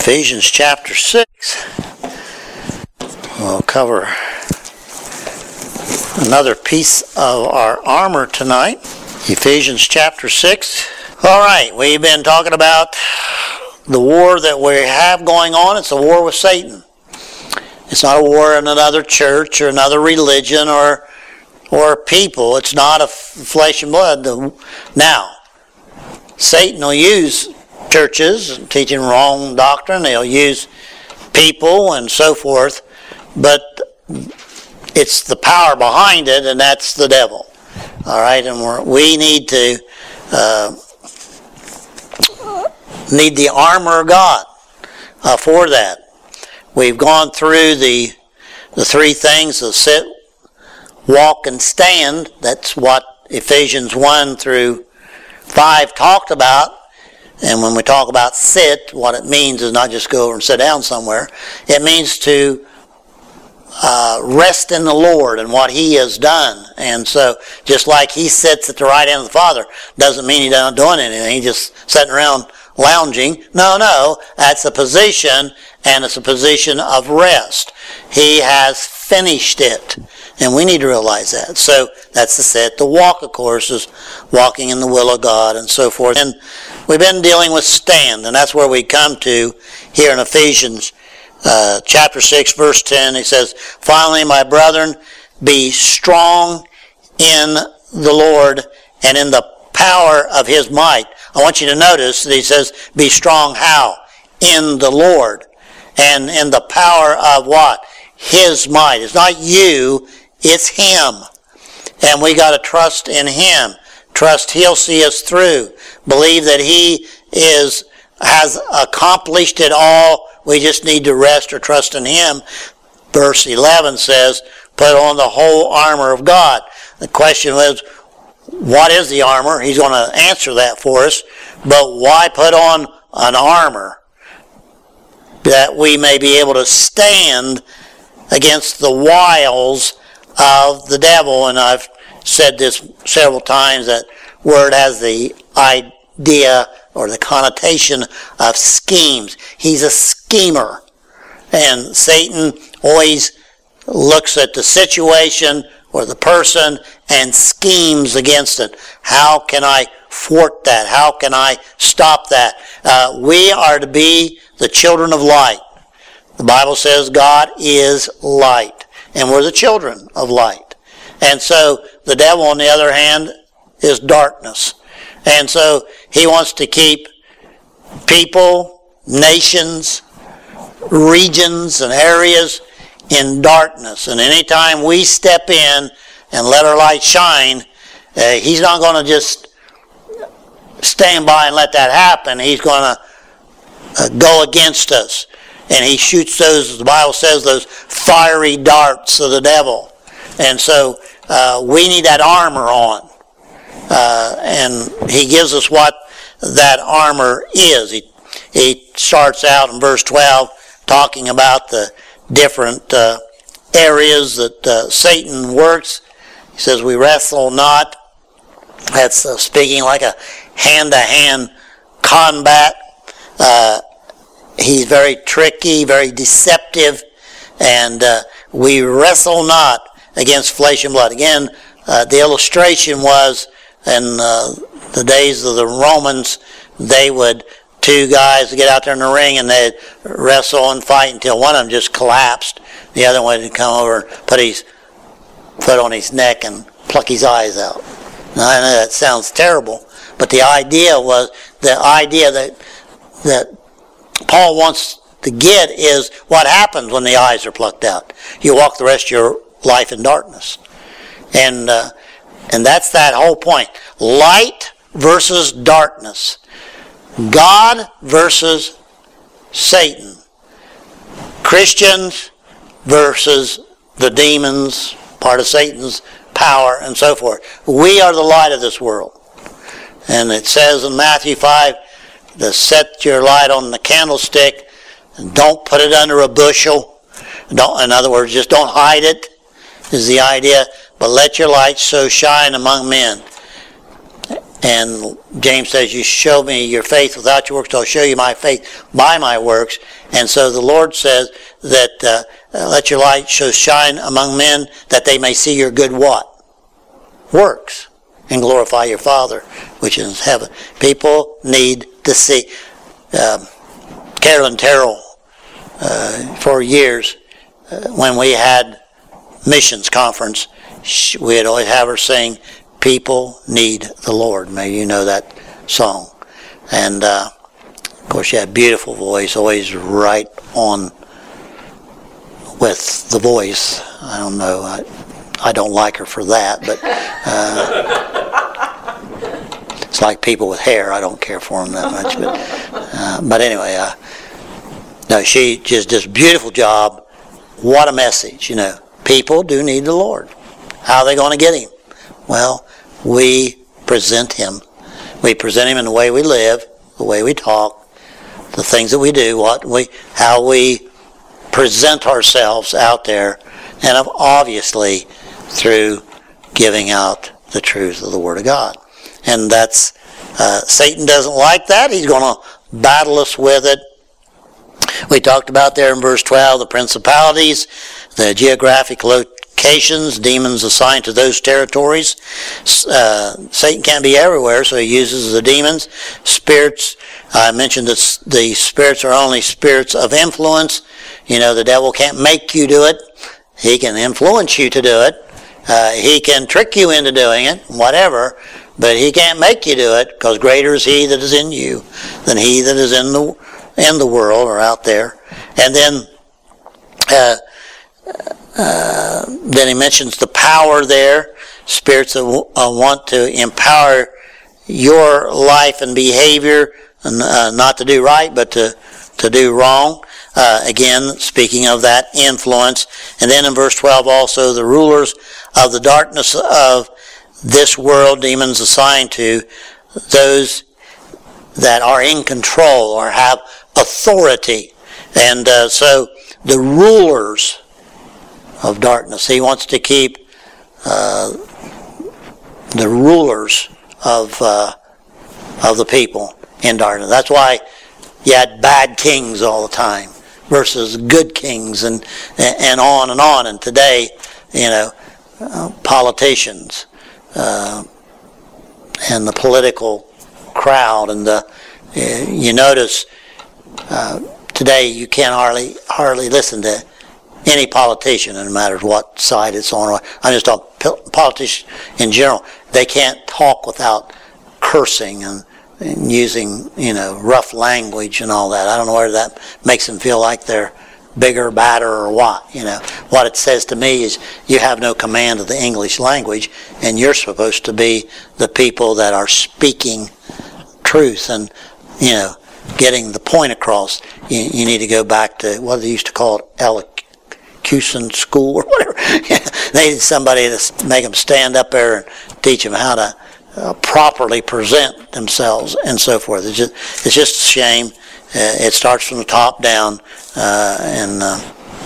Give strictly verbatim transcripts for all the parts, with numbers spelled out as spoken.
Ephesians chapter six. We'll cover another piece of our armor tonight. Ephesians chapter six. All right, we've been talking about the war that we have going on. It's a war with Satan. It's not a war in another church or another religion or or people. It's not a flesh and blood. Now, Satan will use churches teaching wrong doctrine. They'll use people and so forth, but it's the power behind it, and that's the devil. All right, and we're, we need to uh, need the armor of God uh, for that. We've gone through the the three things: the sit, walk, and stand. That's what Ephesians one through five talked about. And when we talk about sit, what it means is not just go over and sit down somewhere. It means to uh, rest in the Lord and what He has done. And so, just like He sits at the right hand of the Father, doesn't mean He's not doing anything. He's just sitting around lounging. No, no, that's a position, and it's a position of rest. He has finished it, and we need to realize that. So that's the sit. The walk, of course, is walking in the will of God and so forth. And we've been dealing with stand, and that's where we come to here in Ephesians uh, chapter six, verse ten. He says, "Finally, my brethren, be strong in the Lord and in the power of His might." I want you to notice that he says, be strong how? In the Lord. And in the power of what? His might. It's not you, it's Him. And we got to trust in Him. Trust He'll see us through. Believe that He is has accomplished it all. We just need to rest or trust in Him. Verse eleven says, put on the whole armor of God. The question was, what is the armor? He's going to answer that for us. But why put on an armor? That we may be able to stand against the wiles of the devil. And I've said this several times, that word has the idea or the connotation of schemes. He's a schemer. And Satan always looks at the situation or the person and schemes against it. How can I thwart that? How can I stop that? Uh, we are to be the children of light. The Bible says God is light, and we're the children of light. And so the devil, on the other hand, is darkness. And so he wants to keep people, nations, regions, and areas in darkness. And anytime we step in and let our light shine, uh, he's not going to just stand by and let that happen. He's going to uh, go against us. And he shoots those, the Bible says, those fiery darts of the devil. And so uh, we need that armor on. Uh, and he gives us what that armor is. He, he starts out in verse twelve talking about the different uh, areas that uh, Satan works. He says, we wrestle not. That's uh, speaking like a hand-to-hand combat. Uh, he's very tricky, very deceptive, and uh, we wrestle not against flesh and blood. Again, uh, the illustration was in uh, the days of the Romans, they would, two guys get out there in the ring and they'd wrestle and fight until one of them just collapsed. The other one would come over and put his foot on his neck and pluck his eyes out. Now, I know that sounds terrible, but the idea was, the idea that that Paul wants to get is what happens when the eyes are plucked out. You walk the rest of your life in darkness. And uh, and that's that whole point. Light versus darkness. God versus Satan. Christians versus the demons, part of Satan's power, and so forth. We are the light of this world. And it says in Matthew five, to set your light on the candlestick and don't put it under a bushel. Don't, in other words, just don't hide it, is the idea. But let your light so shine among men. and James says, you show me your faith without your works, I'll show you my faith by my works. And so the Lord says that uh, let your light so shine among men that they may see your good what? Works. And glorify your Father which is in heaven. People need to see. Um, Carolyn Terrell, uh, for years, uh, when we had missions conference, she, we'd always have her sing, people need the Lord. Maybe you know that song. And uh, of course she had a beautiful voice, always right on with the voice. I don't know, I, I don't like her for that, but uh, it's like people with hair. I don't care for them that much. But, uh, but anyway, uh, no, she just does a beautiful job. What a message, you know. People do need the Lord. How are they going to get Him? Well, we present Him. We present Him in the way we live, the way we talk, the things that we do, what we, how we present ourselves out there, and obviously through giving out the truth of the Word of God. And that's, uh, Satan doesn't like that. He's going to battle us with it. We talked about there in verse twelve, the principalities, the geographic locations, demons assigned to those territories. Uh, Satan can't be everywhere, so he uses the demons. Spirits, I mentioned that the spirits are only spirits of influence. You know, the devil can't make you do it. He can influence you to do it. Uh, he can trick you into doing it, whatever, but he can't make you do it, because greater is he that is in you than he that is in the in the world or out there. And then uh, uh, then he mentions the power there, spirits that w- uh, want to empower your life and behavior, and, uh, not to do right, but to, to do wrong. Uh, again, speaking of that influence. And then in verse twelve also, the rulers of the darkness of this world, demons assigned to those that are in control or have authority. And uh, so the rulers of darkness, he wants to keep uh, the rulers of uh, of the people in darkness. That's why you had bad kings all the time versus good kings, and and on and on. And today, you know, uh, politicians uh, and the political crowd, and the uh, you notice uh, today you can't hardly hardly listen to any politician, no matter what side it's on. I'm just talking politicians in general. They can't talk without cursing and, and using, you know, rough language and all that. I don't know whether that makes them feel like they're bigger, badder, or what. You know, what it says to me is you have no command of the English language, and you're supposed to be the people that are speaking truth and, you know, getting the point across. You, you need to go back to what they used to call it, elocution school or whatever. They need somebody to make them stand up there and teach them how to uh, properly present themselves and so forth. It's just, it's just a shame. Uh, it starts from the top down, uh, and uh,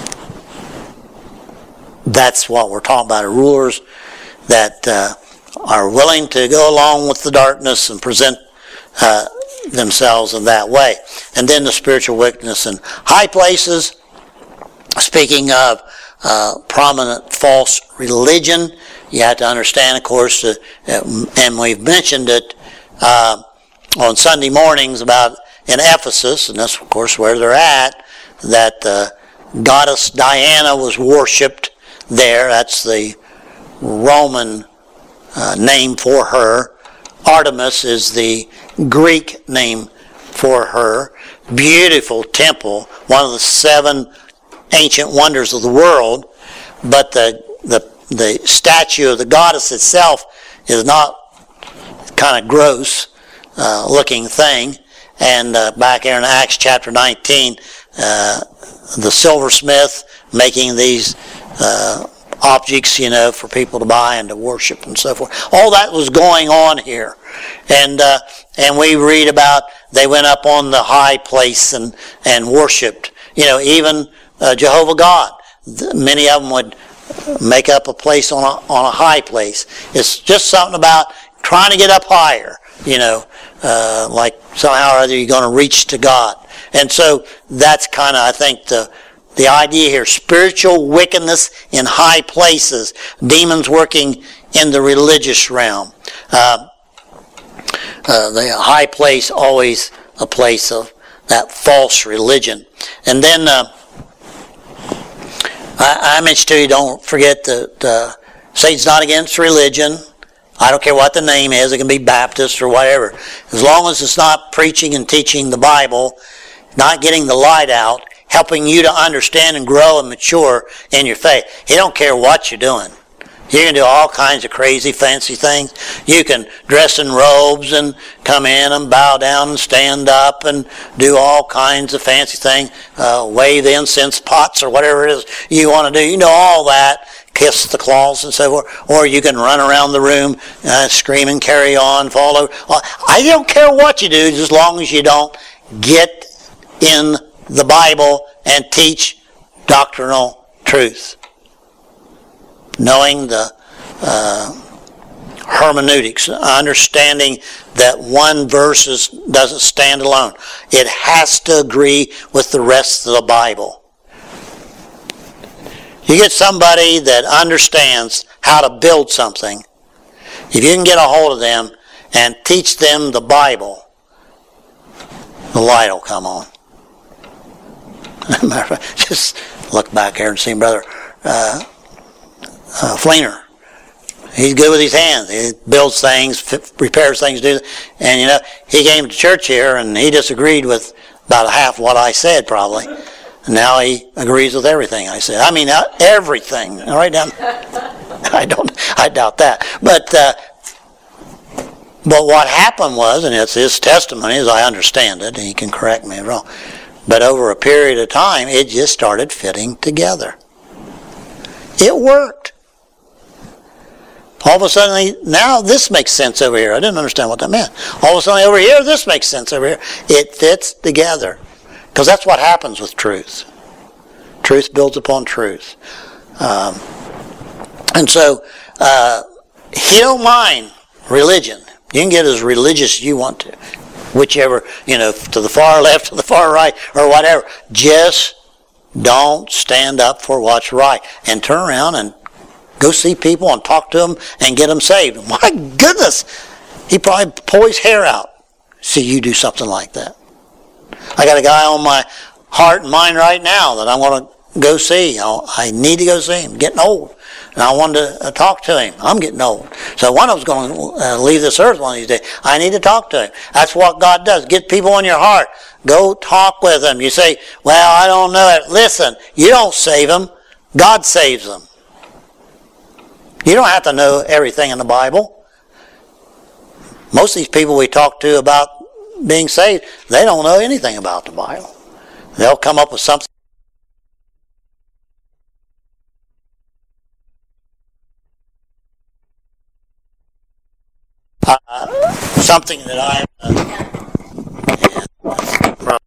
that's what we're talking about, rulers that uh, are willing to go along with the darkness and present uh, themselves in that way. And then the spiritual wickedness in high places. Speaking of uh, prominent false religion, you have to understand, of course, uh, and we've mentioned it uh, on Sunday mornings about in Ephesus, and that's of course where they're at, that the goddess Diana was worshipped there. That's the Roman uh, name for her. Artemis is the Greek name for her. Beautiful temple, one of the seven ancient wonders of the world, but the the the statue of the goddess itself is not kind of gross uh, looking thing. And uh, back here in Acts chapter nineteen, uh, the silversmith making these uh, objects, you know, for people to buy and to worship and so forth. All that was going on here, and uh, and we read about they went up on the high place and and worshipped. You know, even uh, Jehovah God. Many of them would make up a place on a on a high place. It's just something about trying to get up higher. you know, uh, like somehow or other you're going to reach to God. And so that's kind of, I think, the the idea here, spiritual wickedness in high places, demons working in the religious realm. Uh, uh, the high place, always a place of that false religion. And then uh, I, I mentioned to you, don't forget that uh, Satan's not against religion. I don't care what the name is. It can be Baptist or whatever. As long as it's not preaching and teaching the Bible, not getting the light out, helping you to understand and grow and mature in your faith. He don't care what you're doing. You can do all kinds of crazy, fancy things. You can dress in robes and come in and bow down and stand up and do all kinds of fancy things. Uh, wave the incense pots or whatever it is you want to do. You know all that. Kiss the claws and so forth. Or you can run around the room, uh, scream and carry on, fall over. I don't care what you do, as long as you don't get in the Bible and teach doctrinal truth. Knowing the uh, hermeneutics, understanding that one verse is, doesn't stand alone. It has to agree with the rest of the Bible. You get somebody that understands how to build something. If you can get a hold of them and teach them the Bible, the light will come on. Just look back here and see Brother uh, uh, Fleener. He's good with his hands. He builds things, f- repairs things, do. And you know, he came to church here and he disagreed with about half what I said, probably. And now he agrees with everything I said. I mean, everything. Right down. I don't. I doubt that. But uh, but what happened was, and it's his testimony, as I understand it, and he can correct me if I'm wrong. But over a period of time, it just started fitting together. It worked. All of a sudden, now this makes sense over here. I didn't understand what that meant. All of a sudden, over here, this makes sense over here. It fits together. Because that's what happens with truth. Truth builds upon truth. Um, and so, uh, he don't mind religion. You can get as religious as you want to. Whichever, you know, to the far left, to the far right, or whatever. Just don't stand up for what's right. And turn around and go see people and talk to them and get them saved. My goodness! He probably pull his hair out. See you do something like that. I got a guy on my heart and mind right now that I want to go see. I need to go see him. I'm getting old. And I wanted to talk to him. I'm getting old. So one of them's going to uh, leave this earth one of these days. I need to talk to him. That's what God does. Get people on your heart. Go talk with them. You say, well, I don't know it. Listen, you don't save them. God saves them. You don't have to know everything in the Bible. Most of these people we talk to about being saved, they don't know anything about the Bible. They'll come up with something. Uh, something that I uh,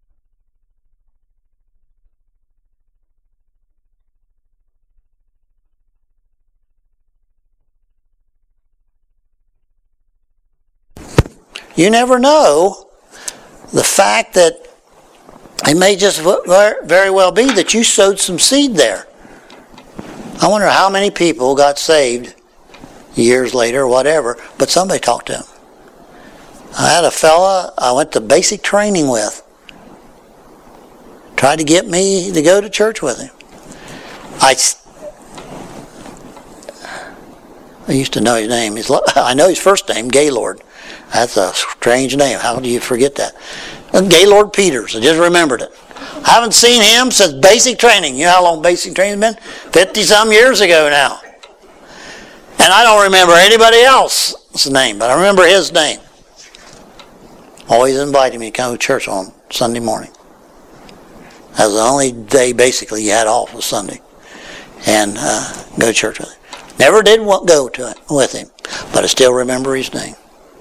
you never know the fact that it may just very well be that you sowed some seed there. I wonder how many people got saved years later, whatever, but somebody talked to him. I had a fella I went to basic training with. Tried to get me to go to church with him. I, I used to know his name. His, I know his first name, Gaylord. That's a strange name. How do you forget that? And Gaylord Peters. I just remembered it. I haven't seen him since basic training. You know how long basic training's been? fifty-some years ago now. And I don't remember anybody else's name, but I remember his name. Always invited me to come to church on Sunday morning. That was the only day basically you had off was Sunday. And uh, go to church with him. Never did want go to it with him, but I still remember his name.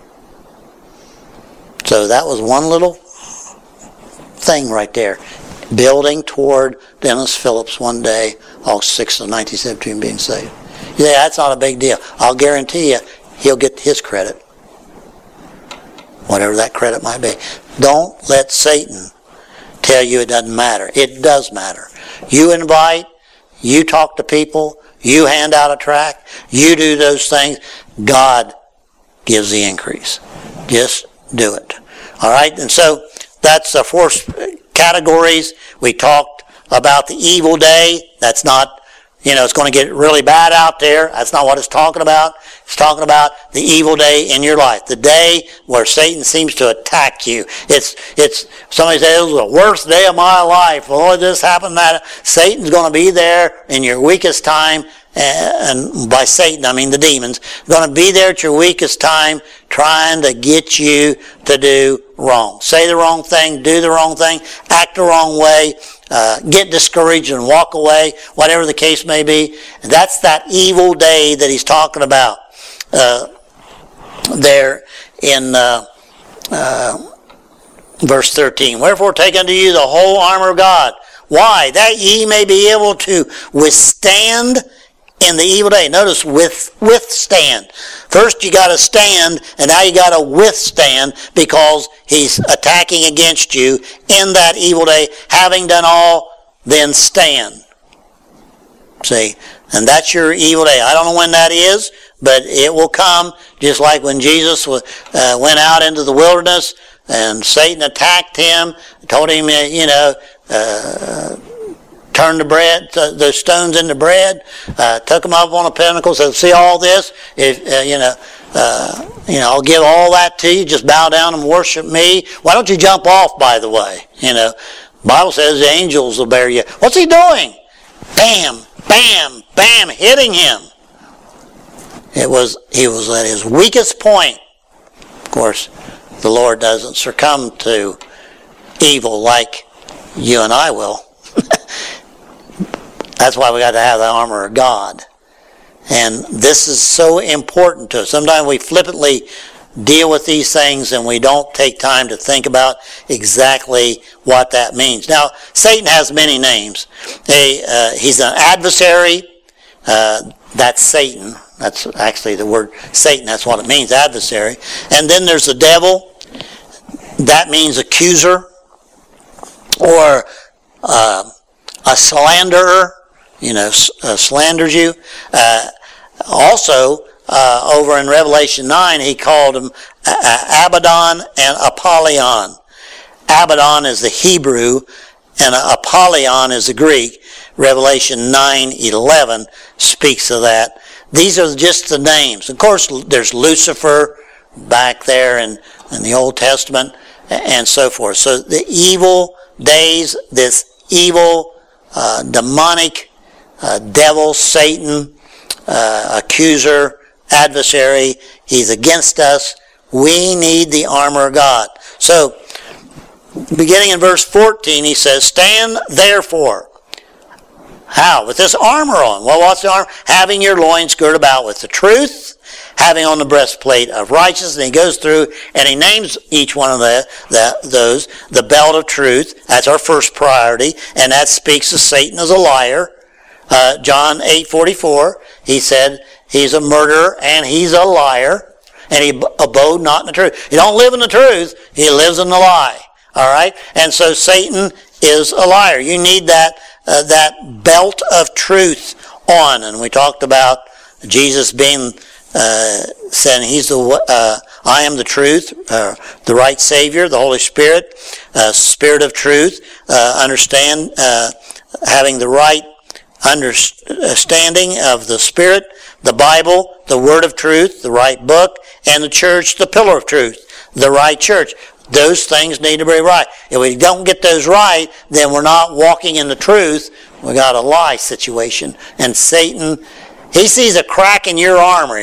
So that was one little thing right there. Building toward Dennis Phillips one day, August sixth of nineteen seventeen, being saved. Yeah, that's not a big deal. I'll guarantee you he'll get his credit. whatever that credit might be. Don't let Satan tell you it doesn't matter. It does matter. You invite, you talk to people, you hand out a tract, you do those things. God gives the increase. Just do it. All right? And so that's the four categories. We talked about the evil day. That's not, you know, it's going to get really bad out there. That's not what it's talking about. It's talking about the evil day in your life. The day where Satan seems to attack you. It's, it's, somebody says, it was the worst day of my life. Well, this happened, that. Satan's going to be there in your weakest time. And by Satan, I mean the demons, going to be there at your weakest time trying to get you to do wrong. Say the wrong thing, do the wrong thing, act the wrong way, uh, get discouraged and walk away, whatever the case may be. That's that evil day that he's talking about uh, there in uh, uh, verse thirteen. Wherefore take unto you the whole armor of God. Why? That ye may be able to withstand in the evil day. Notice, with withstand. First you got to stand, and now you got to withstand, because he's attacking against you in that evil day. Having done all, then stand. See, and that's your evil day. I don't know when that is, but it will come, just like when Jesus uh, went out into the wilderness and Satan attacked him, told him, you know, uh, turn the bread, the stones into bread, uh, took them up on a pinnacle, said, see all this? If, uh, you know, uh, you know, I'll give all that to you, just bow down and worship me. Why don't you jump off, by the way? You know, the Bible says the angels will bear you. What's he doing? Bam, bam, bam, hitting him. It was, he was at his weakest point. Of course, the Lord doesn't succumb to evil like you and I will. That's why we got to have the armor of God. And this is so important to us. Sometimes we flippantly deal with these things and we don't take time to think about exactly what that means. Now, Satan has many names. He, uh, he's an adversary. Uh, that's Satan. That's actually the word Satan. That's what it means, adversary. And then there's the devil. That means accuser, or uh, a slanderer. You know, uh, slanders you. Uh, also, uh, over in Revelation nine, he called them uh, Abaddon and Apollyon. Abaddon is the Hebrew, and Apollyon is the Greek. Revelation nine eleven speaks of that. These are just the names. Of course, there's Lucifer back there in, in the Old Testament, and so forth. So the evil days, this evil, uh, demonic Uh, devil, Satan, uh, accuser, adversary, he's against us. We need the armor of God. So, beginning in verse fourteen, he says, stand therefore. How? With this armor on. Well, what's the armor? Having your loins girded about with the truth, having on the breastplate of righteousness. And he goes through and he names each one of the, the, those, the belt of truth. That's our first priority, and that speaks of Satan as a liar. Uh, John eight forty-four, he said he's a murderer and he's a liar, and he abode not in the truth. He don't live in the truth, he lives in the lie. All right? And so Satan is a liar. You need that uh, that belt of truth on. And we talked about Jesus being, uh, saying he's the, uh, I am the truth, uh, the right Savior, the Holy Spirit, uh, Spirit of truth, uh, understand, uh, having the right understanding of the Spirit, the Bible, the Word of truth, the right book, and the church, the pillar of truth, the right church. Those things need to be right. If we don't get those right, then we're not walking in the truth. We got a lie situation. And Satan, he sees a crack in your armor,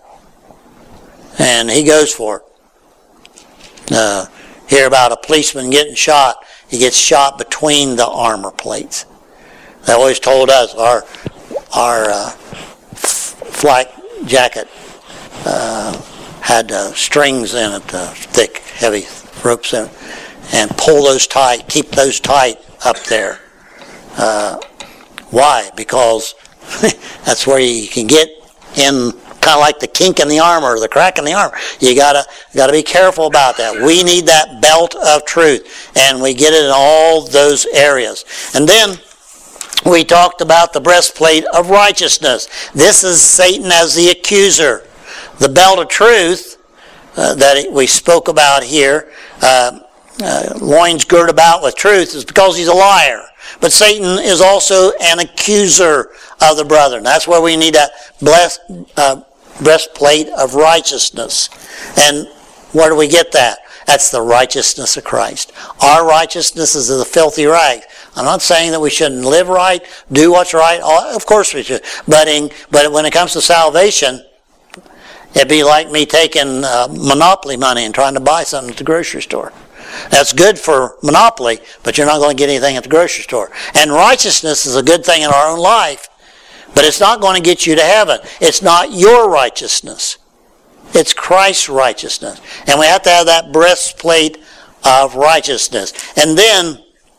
and he goes for it. Uh, hear about a policeman getting shot. He gets shot between the armor plates. They always told us our our uh, flak jacket uh, had uh, strings in it, uh, thick, heavy ropes in it, and pull those tight, keep those tight up there. Uh, why? Because that's where you can get in kind of like the kink in the armor, or the crack in the armor. You gotta, gotta be careful about that. We need that belt of truth, and we get it in all those areas. And then we talked about the breastplate of righteousness. This is Satan as the accuser. The belt of truth uh, that we spoke about here, uh, uh, loins girt about with truth, is because he's a liar. But Satan is also an accuser of the brethren. That's where we need that blessed, uh, breastplate of righteousness. And where do we get that? That's the righteousness of Christ. Our righteousness is the filthy rags. I'm not saying that we shouldn't live right, do what's right. Of course we should. But, in, but when it comes to salvation, it'd be like me taking uh, Monopoly money and trying to buy something at the grocery store. That's good for Monopoly, but you're not going to get anything at the grocery store. And righteousness is a good thing in our own life, but it's not going to get you to heaven. It's not your righteousness. It's Christ's righteousness. And we have to have that breastplate of righteousness. And then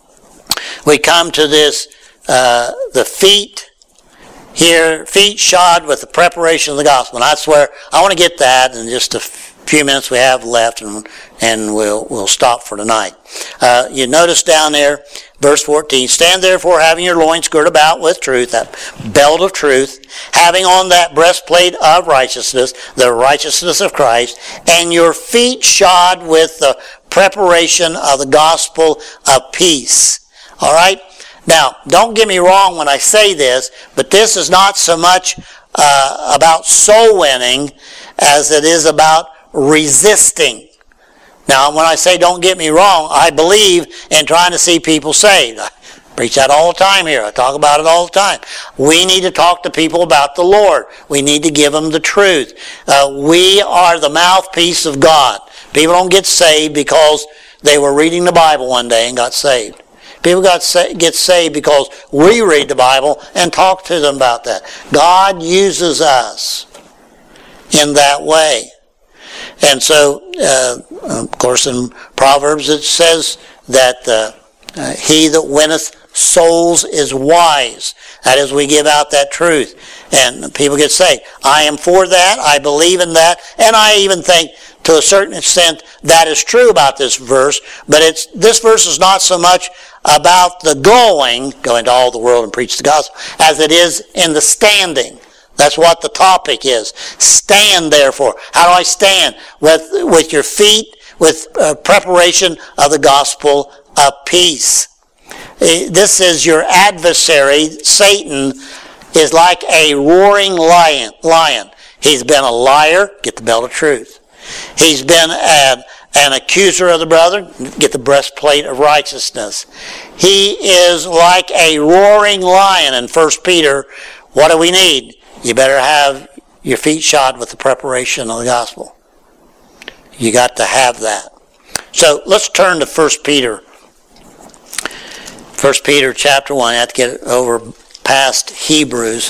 we come to this, uh, the feet here, feet shod with the preparation of the gospel. And that's where I want to get that in just a few minutes we have left, and and we'll we'll stop for tonight. Uh, you notice down there, verse fourteen, stand therefore having your loins girt about with truth, that belt of truth, having on that breastplate of righteousness, the righteousness of Christ, and your feet shod with the preparation of the gospel of peace. All right? Now, don't get me wrong when I say this, but this is not so much uh, about soul winning as it is about resisting. Now, when I say don't get me wrong, I believe in trying to see people saved. I preach that all the time here. I talk about it all the time. We need to talk to people about the Lord. We need to give them the truth. Uh, we are the mouthpiece of God. People don't get saved because they were reading the Bible one day and got saved. People got sa- get saved because we read the Bible and talk to them about that. God uses us in that way. And so, uh, of course, in Proverbs it says that uh, uh, he that winneth souls is wise. That is, we give out that truth. And people get saved. I am for that. I believe in that. And I even think, to a certain extent, that is true about this verse. But it's this verse is not so much about the going, go into all the world and preach the gospel, as it is in the standing. That's what the topic is. Stand, therefore. How do I stand? With, with your feet, with uh, preparation of the gospel of peace. This is your adversary. Satan is like a roaring lion. lion. He's been a liar. Get the belt of truth. He's been an, an accuser of the brethren. Get the breastplate of righteousness. He is like a roaring lion. In First Peter, what do we need? You better have your feet shod with the preparation of the gospel. You got to have that. So let's turn to First Peter. First Peter chapter one. I have to get over past Hebrews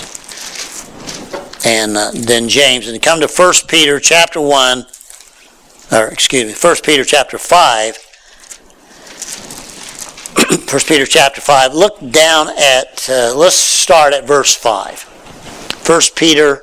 and uh, then James. And you come to First Peter chapter one, or excuse me, First Peter chapter five. First Peter chapter five. Look down at, uh, let's start at verse five. First Peter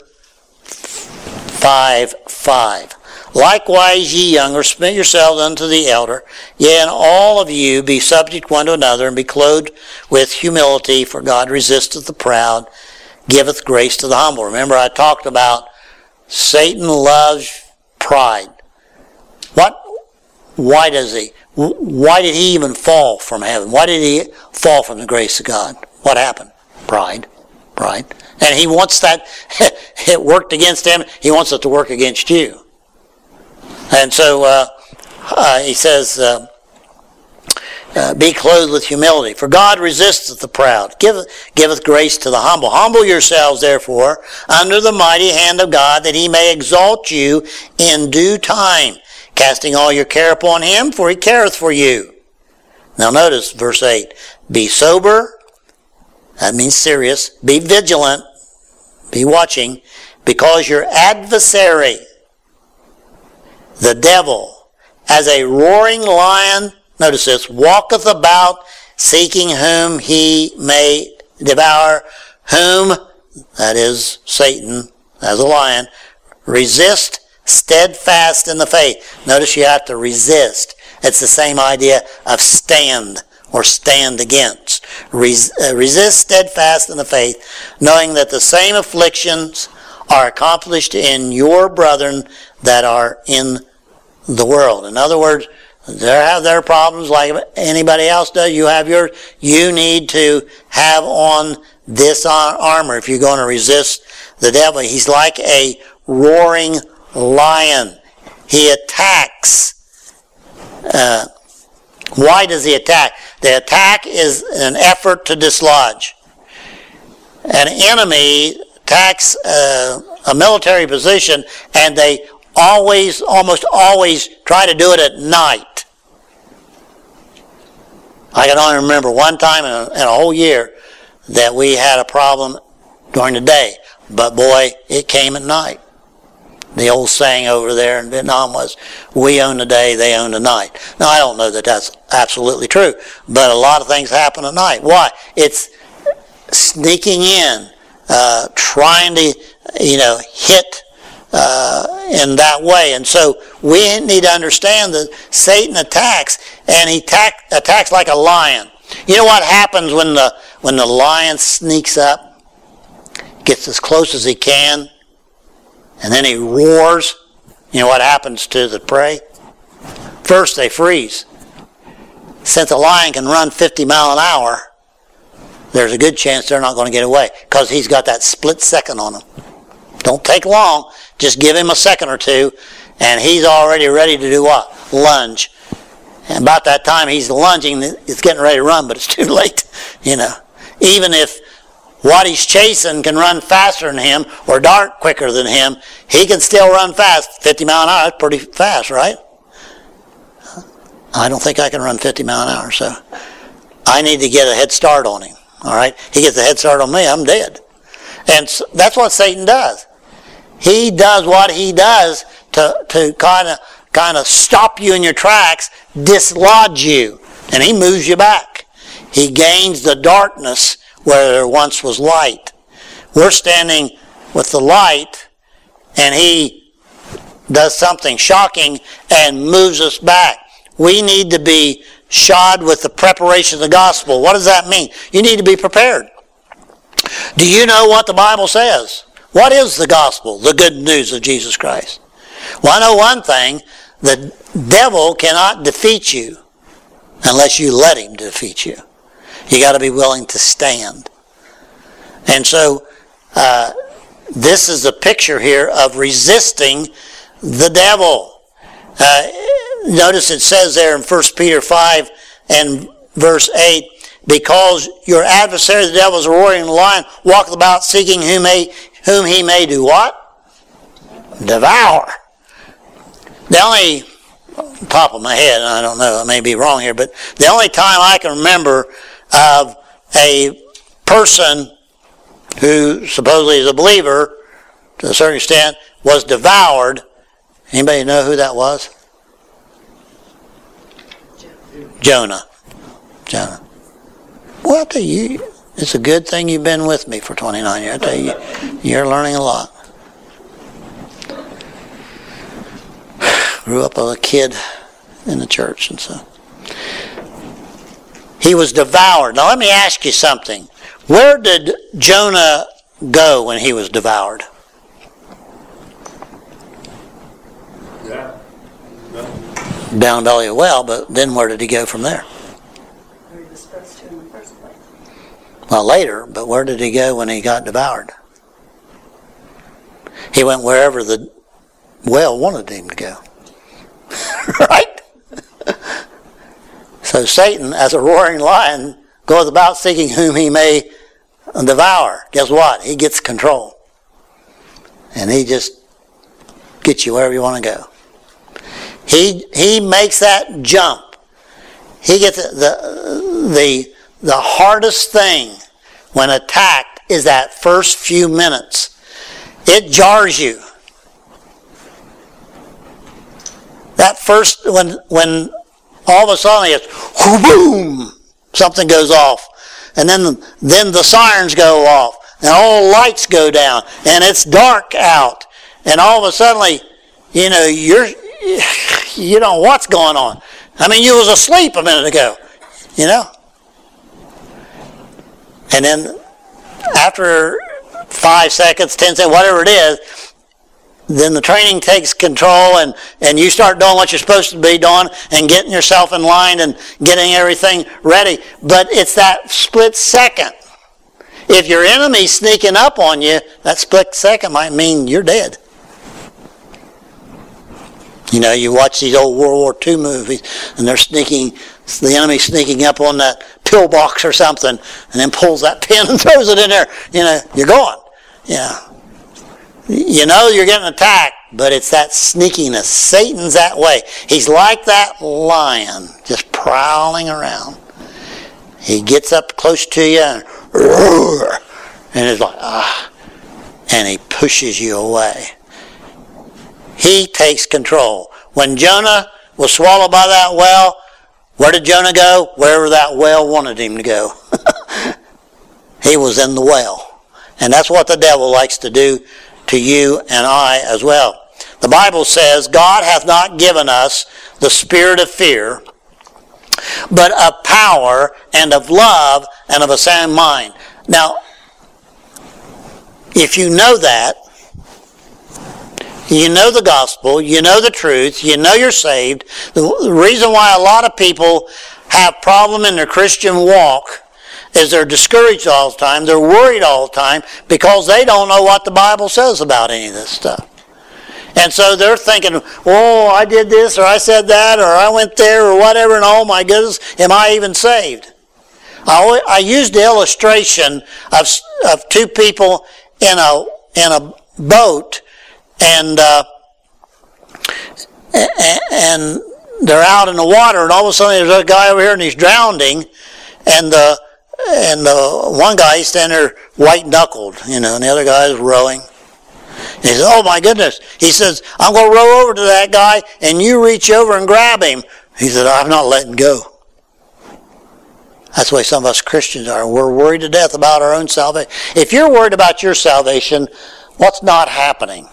five five. Likewise, ye younger, submit yourselves unto the elder. Yea, and all of you be subject one to another, and be clothed with humility, for God resisteth the proud, giveth grace to the humble. Remember, I talked about Satan loves pride. What? Why does he? Why did he even fall from heaven? Why did he fall from the grace of God? What happened? Pride. Pride. And he wants that, it worked against him, he wants it to work against you. And so uh, uh, he says, uh, uh, be clothed with humility. For God resisteth the proud, giveth, giveth grace to the humble. Humble yourselves, therefore, under the mighty hand of God, that he may exalt you in due time, casting all your care upon him, for he careth for you. Now notice verse eight. Be sober. That means serious. Be vigilant. Be watching, because your adversary, the devil, as a roaring lion, notice this, walketh about, seeking whom he may devour, whom, that is Satan, as a lion, resist steadfast in the faith. Notice you have to resist. It's the same idea of stand or stand against. Res- uh, resist steadfast in the faith, knowing that the same afflictions are accomplished in your brethren that are in the world. In other words, they have their problems like anybody else does. You have yours. You need to have on this armor if you're going to resist the devil. He's like a roaring lion. He attacks. Uh, why does he attack? The attack is an effort to dislodge. An enemy attacks uh, a military position, and they always, almost always try to do it at night. I can only remember one time in a, in a whole year that we had a problem during the day. But boy, it came at night. The old saying over there in Vietnam was, we own the day, they own the night. Now, I don't know that that's absolutely true, but a lot of things happen at night. Why? It's sneaking in, uh, trying to, you know, hit uh, in that way. And so we need to understand that Satan attacks, and he attack, attacks like a lion. You know what happens when the when the lion sneaks up, gets as close as he can, and then he roars? You know what happens to the prey? First, they freeze. Since a lion can run fifty miles an hour, there's a good chance they're not going to get away because he's got that split second on him. Don't take long. Just give him a second or two, and he's already ready to do what? Lunge. And about that time he's lunging, it's getting ready to run, but it's too late. You know, even if what he's chasing can run faster than him or dart quicker than him, he can still run fast. fifty miles an hour, that's pretty fast, right? I don't think I can run fifty miles an hour, so I need to get a head start on him. All right? He gets a head start on me, I'm dead. And so that's what Satan does. He does what he does to to kind of kind of stop you in your tracks, dislodge you, and he moves you back. He gains the darkness where there once was light. We're standing with the light, and he does something shocking and moves us back. We need to be shod with the preparation of the gospel. What does that mean? You need to be prepared. Do you know what the Bible says? What is the gospel? The good news of Jesus Christ. Well, I know one thing. The devil cannot defeat you unless you let him defeat you. You got to be willing to stand. And so uh, this is a picture here of resisting the devil. Uh, notice it says there in First Peter five and verse eight, because your adversary the devil is a roaring lion, walketh about seeking whom, may, whom he may do what? Devour. The only, top of my head, I don't know, I may be wrong here, but the only time I can remember of a person who supposedly is a believer, to a certain extent, was devoured. Anybody know who that was? Jonah. Jonah. Well, I tell you, it's a good thing you've been with me for twenty-nine years. I tell you, you're learning a lot. Grew up as a kid in the church, and so he was devoured. Now let me ask you something. Where did Jonah go when he was devoured? Yeah. Down belly of a well, but then where did he go from there? Where he was supposed to in the first place. Well, later, but where did he go when he got devoured? He went wherever the well wanted him to go. Right? So Satan, as a roaring lion, goes about seeking whom he may devour. Guess what? He gets control. And he just gets you wherever you want to go. He he makes that jump. He gets the the the hardest thing when attacked is that first few minutes. It jars you. That first, when when all of a sudden it's boom, something goes off, and then then the sirens go off, and all lights go down, and it's dark out, and all of a sudden, you know, you're, you don't know what's going on. I mean, you was asleep a minute ago, you know. And then after five seconds, ten seconds, whatever it is, then the training takes control, and, and you start doing what you're supposed to be doing and getting yourself in line and getting everything ready. But it's that split second. If your enemy's sneaking up on you, that split second might mean you're dead. You know, you watch these old World War Two movies, and they're sneaking, the enemy's sneaking up on that pillbox or something, and then pulls that pin and throws it in there. You know, you're going. Yeah. You know you're getting attacked, but it's that sneakiness. Satan's that way. He's like that lion, just prowling around. He gets up close to you and roar, and it's like, ah, and he pushes you away. He takes control. When Jonah was swallowed by that whale, where did Jonah go? Wherever that whale wanted him to go. He was in the whale. And that's what the devil likes to do to you and I as well. The Bible says, God hath not given us the spirit of fear, but of power and of love and of a sound mind. Now, if you know that, you know the gospel, you know the truth, you know you're saved. The reason why a lot of people have problem in their Christian walk is they're discouraged all the time, they're worried all the time, because they don't know what the Bible says about any of this stuff. And so they're thinking, oh, I did this, or I said that, or I went there, or whatever, and oh my goodness, am I even saved? I, always, I used the illustration of, of two people in a, in a boat, and uh, and they're out in the water, and all of a sudden there's a guy over here and he's drowning, and the and the one guy he's standing there white knuckled, you know, and the other guy is rowing. And he says, "Oh my goodness!" He says, "I'm going to row over to that guy, and you reach over and grab him." He said, "I'm not letting go." That's the way some of us Christians are. We're worried to death about our own salvation. If you're worried about your salvation, what's not happening?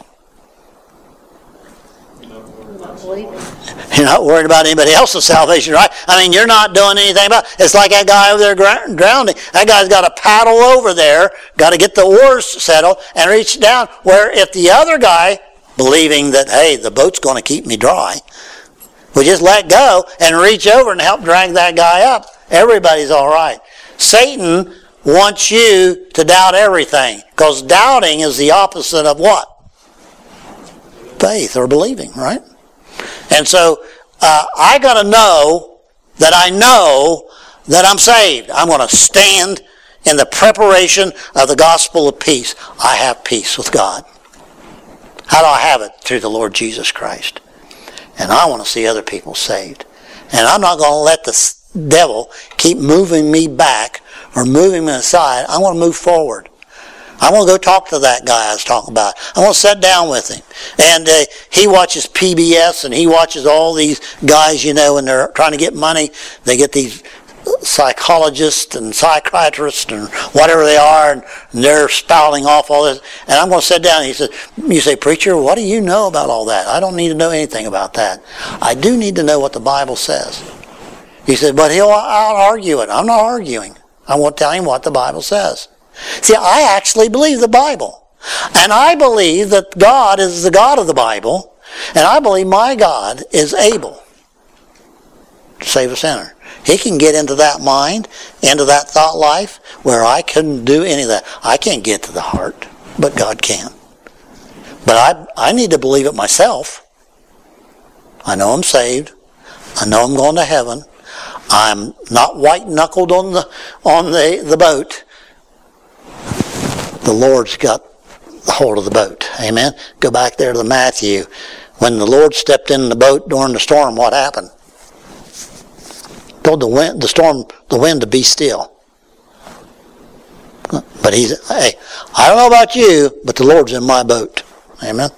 You're not worried about anybody else's salvation, right? I mean, you're not doing anything about it. It's like that guy over there drowning. That guy's got to paddle over there, got to get the oars settled, and reach down. Where if the other guy, believing that, hey, the boat's going to keep me dry, we just let go and reach over and help drag that guy up, everybody's all right. Satan wants you to doubt everything, because doubting is the opposite of what? Faith or believing, right? And so uh, I got to know that I know that I'm saved. I'm going to stand in the preparation of the gospel of peace. I have peace with God. How do I have it? Through the Lord Jesus Christ. And I want to see other people saved. And I'm not going to let the devil keep moving me back or moving me aside. I want to move forward. I want to go talk to that guy I was talking about. I want to sit down with him. And uh, he watches P B S, and he watches all these guys, you know, when they're trying to get money. They get these psychologists and psychiatrists and whatever they are, and they're spouting off all this. And I'm going to sit down, and he says, you say, "Preacher, what do you know about all that? I don't need to know anything about that. I do need to know what the Bible says." He said, "But he'll out argue it." I'm not arguing. I want to tell him what the Bible says. See, I actually believe the Bible. And I believe that God is the God of the Bible. And I believe my God is able to save a sinner. He can get into that mind, into that thought life, where I couldn't do any of that. I can't get to the heart, but God can. But I, I need to believe it myself. I know I'm saved. I know I'm going to heaven. I'm not white-knuckled on the on the, the boat. The Lord's got hold of the boat. Amen? Go back there to the Matthew. When the Lord stepped in the boat during the storm, what happened? Told the wind, the storm, the wind to be still. But he's, hey, I don't know about you, but the Lord's in my boat. Amen?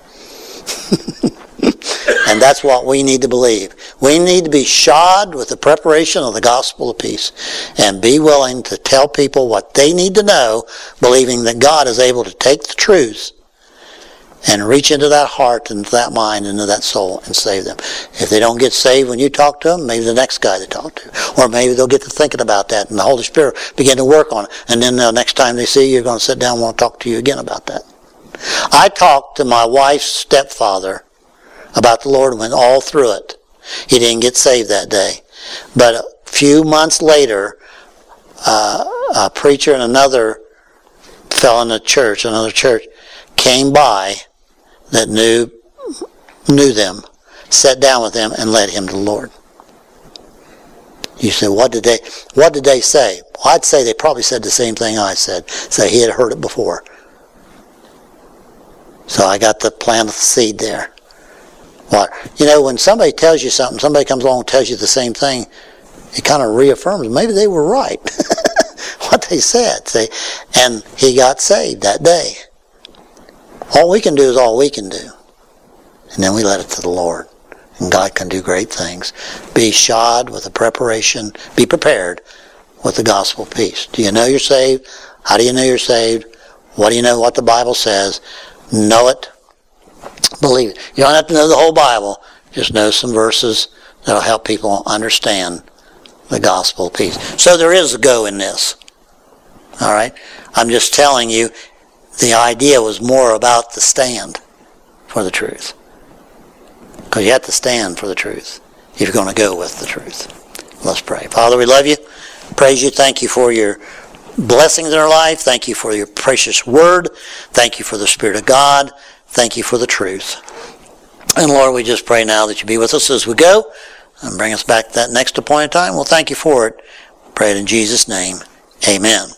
And that's what we need to believe. We need to be shod with the preparation of the gospel of peace and be willing to tell people what they need to know, believing that God is able to take the truth and reach into that heart, into that mind, into that soul, and save them. If they don't get saved when you talk to them, maybe the next guy they talk to. Or maybe they'll get to thinking about that, and the Holy Spirit begin to work on it. And then the next time they see you, you're going to sit down and want to talk to you again about that. I talked to my wife's stepfather about the Lord and went all through it. He didn't get saved that day. But a few months later, uh, a preacher and another fellow in the church, another church, came by that knew knew them, sat down with them, and led him to the Lord. You say, what did they what did they say? Well, I'd say they probably said the same thing I said. So he had heard it before. So I got to plant the seed there. What? You know, when somebody tells you something, somebody comes along and tells you the same thing, it kind of reaffirms maybe they were right. What they said. See? And he got saved that day. All we can do is all we can do. And then we let it to the Lord. And God can do great things. Be shod with the preparation. Be prepared with the gospel of peace. Do you know you're saved? How do you know you're saved? What do you know what the Bible says? Know it. Believe it. You don't have to know the whole Bible. Just know some verses that will help people understand the gospel of peace. So there is a go in this. All right? I'm just telling you, the idea was more about the stand for the truth. Because you have to stand for the truth if you're going to go with the truth. Let's pray. Father, we love you. Praise you. Thank you for your blessings in our life. Thank you for your precious word. Thank you for the Spirit of God. Thank you for the truth. And Lord, we just pray now that you be with us as we go and bring us back to that next appointed time. Well, thank you for it. Pray it in Jesus' name. Amen.